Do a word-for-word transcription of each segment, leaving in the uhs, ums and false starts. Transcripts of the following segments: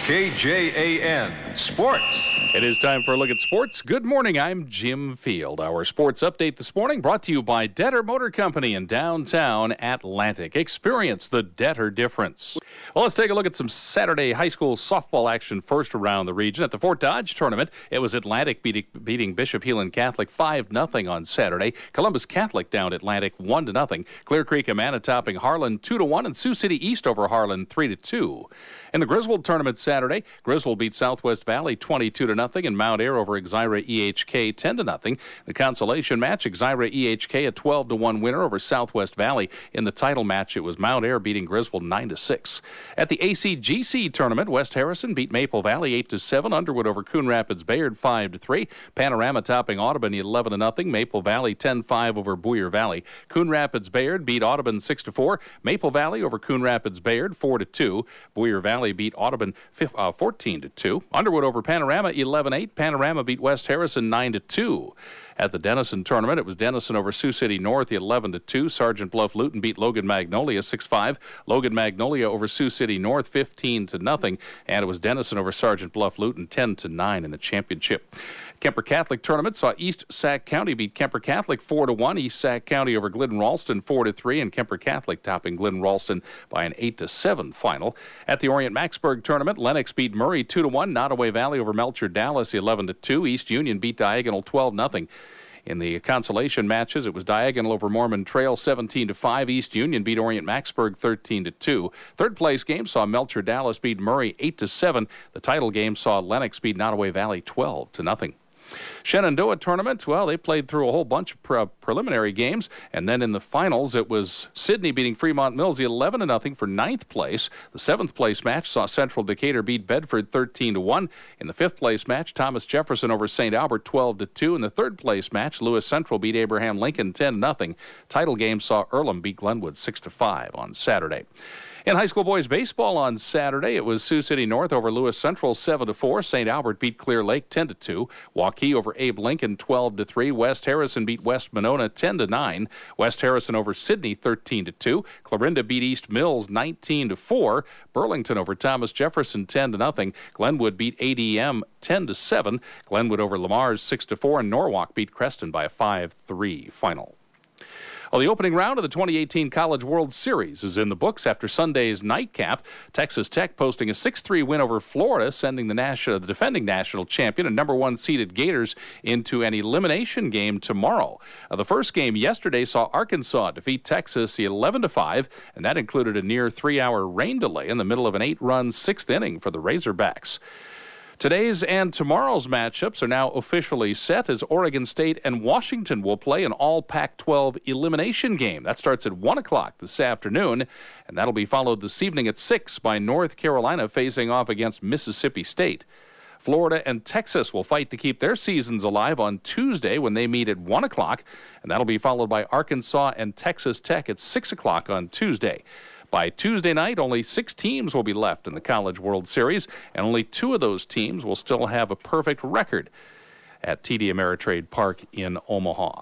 K J A N Sports. It is time for a look at sports. Good morning, I'm Jim Field. Our sports update this morning brought to you by Detter Motor Company in downtown Atlantic. Experience the Detter difference. Well, let's take a look at some Saturday high school softball action first around the region. At the Fort Dodge tournament, it was Atlantic beating, beating Bishop Heelan Catholic five nothing on Saturday. Columbus Catholic down Atlantic one to nothing. Clear Creek Amana topping Harlan two to one, and Sioux City East over Harlan three to two. In the Griswold tournament Saturday, Griswold beat Southwest Valley twenty-two to nothing, and Mount Ayr over Exira E H K ten to nothing. The consolation match, Exira E H K a twelve to one winner over Southwest Valley. In the title match, it was Mount Ayr beating Griswold nine to six. At the A C G C tournament, West Harrison beat Maple Valley eight to seven. Underwood over Coon Rapids Bayard five to three. Panorama topping Audubon eleven to nothing. Maple Valley ten five over Boyer Valley. Coon Rapids Bayard beat Audubon six to four. Maple Valley over Coon Rapids Bayard four to two. Boyer Valley beat Audubon fourteen to two. Underwood over Panorama eleven eight. Panorama beat West Harrison nine to two. At the Denison tournament, it was Denison over Sioux City North eleven to two. Sergeant Bluff Luton beat Logan Magnolia six five. Logan Magnolia over Sioux City North fifteen to nothing. And it was Denison over Sergeant Bluff Luton ten to nine in the championship. Kemper Catholic tournament saw East Sac County beat Kemper Catholic four to one. East Sac County over Glidden Ralston four to three, and Kemper Catholic topping Glidden Ralston by an eight to seven final. At the Orient Maxburg tournament, Lennox beat Murray two to one. Nottoway Valley over Melcher Dallas eleven to two. East Union beat Diagonal twelve nothing. In the consolation matches, it was Diagonal over Mormon Trail seventeen to five. East Union beat Orient Maxburg thirteen to two. Third place game saw Melcher Dallas beat Murray eight to seven. The title game saw Lennox beat Nottoway Valley twelve to nothing. Shenandoah tournament, well, they played through a whole bunch of pre- preliminary games, and then in the finals, it was Sidney beating Fremont Mills eleven to nothing for ninth place. The seventh place match saw Central Decatur beat Bedford thirteen to one. In the fifth place match, Thomas Jefferson over Saint Albert twelve to two. In the third place match, Lewis Central beat Abraham Lincoln ten to nothing. Title game saw Earlham beat Glenwood six to five on Saturday. In high school boys baseball on Saturday, it was Sioux City North over Lewis Central seven to four. Saint Albert beat Clear Lake ten to two. Waukee over Abe Lincoln twelve to three. West Harrison beat West Monona ten to nine. West Harrison over Sidney thirteen to two. Clarinda beat East Mills nineteen to four. Burlington over Thomas Jefferson ten to nothing. Glenwood beat A D M ten to seven. Glenwood over Lamar's six to four, and Norwalk beat Creston by a five three final. Well, the opening round of the twenty eighteen College World Series is in the books after Sunday's nightcap. Texas Tech posting a six three win over Florida, sending the, national, the defending national champion and number one seeded Gators into an elimination game tomorrow. Uh, the first game yesterday saw Arkansas defeat Texas eleven to five, and that included a near three-hour rain delay in the middle of an eight-run sixth inning for the Razorbacks. Today's and tomorrow's matchups are now officially set as Oregon State and Washington will play an all Pac twelve elimination game. That starts at one o'clock this afternoon, and that'll be followed this evening at six by North Carolina facing off against Mississippi State. Florida and Texas will fight to keep their seasons alive on Tuesday when they meet at one o'clock, and that'll be followed by Arkansas and Texas Tech at six o'clock on Tuesday. By Tuesday night, only six teams will be left in the College World Series, and only two of those teams will still have a perfect record at T D Ameritrade Park in Omaha.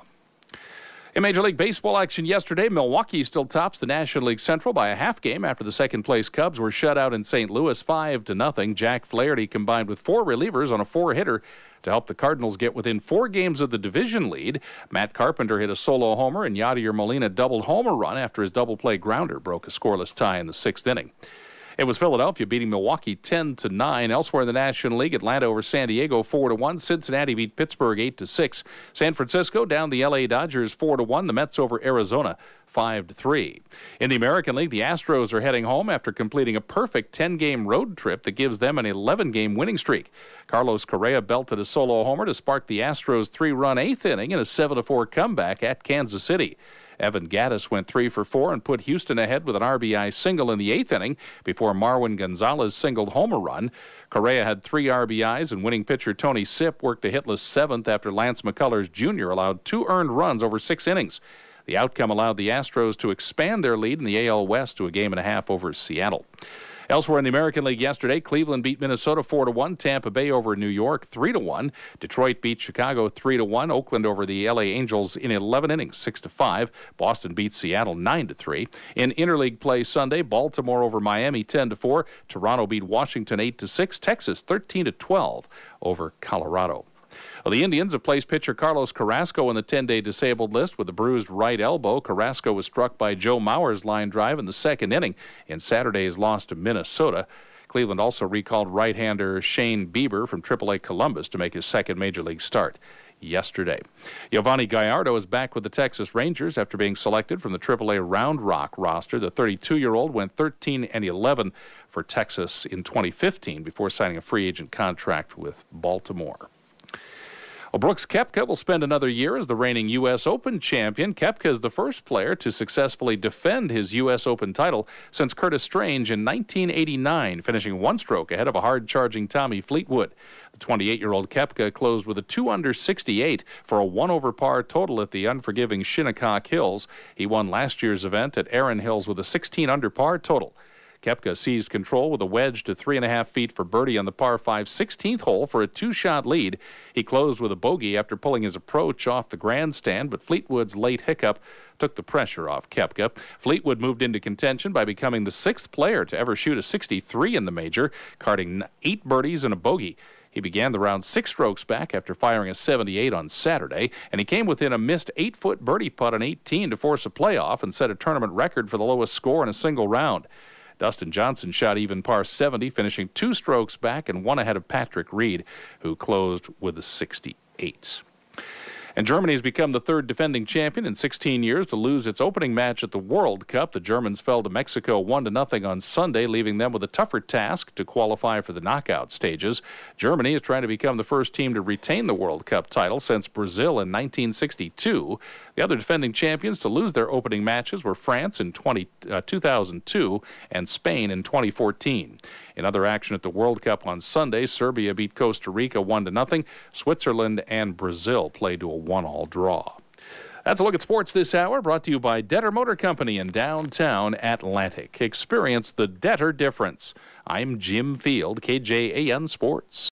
In Major League Baseball action yesterday, Milwaukee still tops the National League Central by a half game after the second-place Cubs were shut out in Saint Louis five to nothing. Jack Flaherty combined with four relievers on a four-hitter to help the Cardinals get within four games of the division lead. Matt Carpenter hit a solo homer, and Yadier Molina doubled home a run after his double-play grounder broke a scoreless tie in the sixth inning. It was Philadelphia beating Milwaukee ten to nine. Elsewhere in the National League, Atlanta over San Diego four to one. Cincinnati beat Pittsburgh eight to six. San Francisco down the L A Dodgers four to one. The Mets over Arizona five to three. In the American League, the Astros are heading home after completing a perfect ten-game road trip that gives them an eleven-game winning streak. Carlos Correa belted a solo homer to spark the Astros' three-run eighth inning in a seven to four comeback at Kansas City. Evan Gattis went three for four and put Houston ahead with an R B I single in the eighth inning before Marwin Gonzalez singled home a run. Correa had three R B Is, and winning pitcher Tony Sipp worked a hitless seventh after Lance McCullers Junior allowed two earned runs over six innings. The outcome allowed the Astros to expand their lead in the A L West to a game and a half over Seattle. Elsewhere in the American League yesterday, Cleveland beat Minnesota four to one, Tampa Bay over New York three to one, Detroit beat Chicago three to one, Oakland over the L A Angels in eleven innings six to five, Boston beat Seattle nine to three. In interleague play Sunday, Baltimore over Miami ten to four, Toronto beat Washington eight to six, Texas thirteen to twelve over Colorado. Well, the Indians have placed pitcher Carlos Carrasco on the ten-day disabled list with a bruised right elbow. Carrasco was struck by Joe Mauer's line drive in the second inning in Saturday's loss to Minnesota. Cleveland also recalled right-hander Shane Bieber from triple A Columbus to make his second major league start yesterday. Giovanni Gallardo is back with the Texas Rangers after being selected from the triple A Round Rock roster. The thirty-two-year-old went thirteen and eleven for Texas in twenty fifteen before signing a free agent contract with Baltimore. Well, Brooks Koepka will spend another year as the reigning U S Open champion. Koepka is the first player to successfully defend his U S Open title since Curtis Strange in nineteen eighty-nine, finishing one stroke ahead of a hard-charging Tommy Fleetwood. The twenty-eight-year-old Koepka closed with a two under sixty-eight for a one over par total at the unforgiving Shinnecock Hills. He won last year's event at Erin Hills with a sixteen under par total. Koepka seized control with a wedge to three and a half feet for birdie on the par five sixteenth hole for a two-shot lead. He closed with a bogey after pulling his approach off the grandstand, but Fleetwood's late hiccup took the pressure off Koepka. Fleetwood moved into contention by becoming the sixth player to ever shoot a sixty-three in the major, carding eight birdies and a bogey. He began the round six strokes back after firing a seventy-eight on Saturday, and he came within a missed eight-foot birdie putt on eighteen to force a playoff and set a tournament record for the lowest score in a single round. Dustin Johnson shot even par seventy, finishing two strokes back and one ahead of Patrick Reed, who closed with a sixty-eight. And Germany has become the third defending champion in sixteen years to lose its opening match at the World Cup. The Germans fell to Mexico one to nothing on Sunday, leaving them with a tougher task to qualify for the knockout stages. Germany is trying to become the first team to retain the World Cup title since Brazil in nineteen sixty-two. The other defending champions to lose their opening matches were France in two thousand two and Spain in twenty fourteen. In other action at the World Cup on Sunday, Serbia beat Costa Rica one to nothing. Switzerland and Brazil played to a one-all draw. That's a look at sports this hour, brought to you by Detter Motor Company in downtown Atlantic. Experience the Detter difference. I'm Jim Field, K J A N Sports.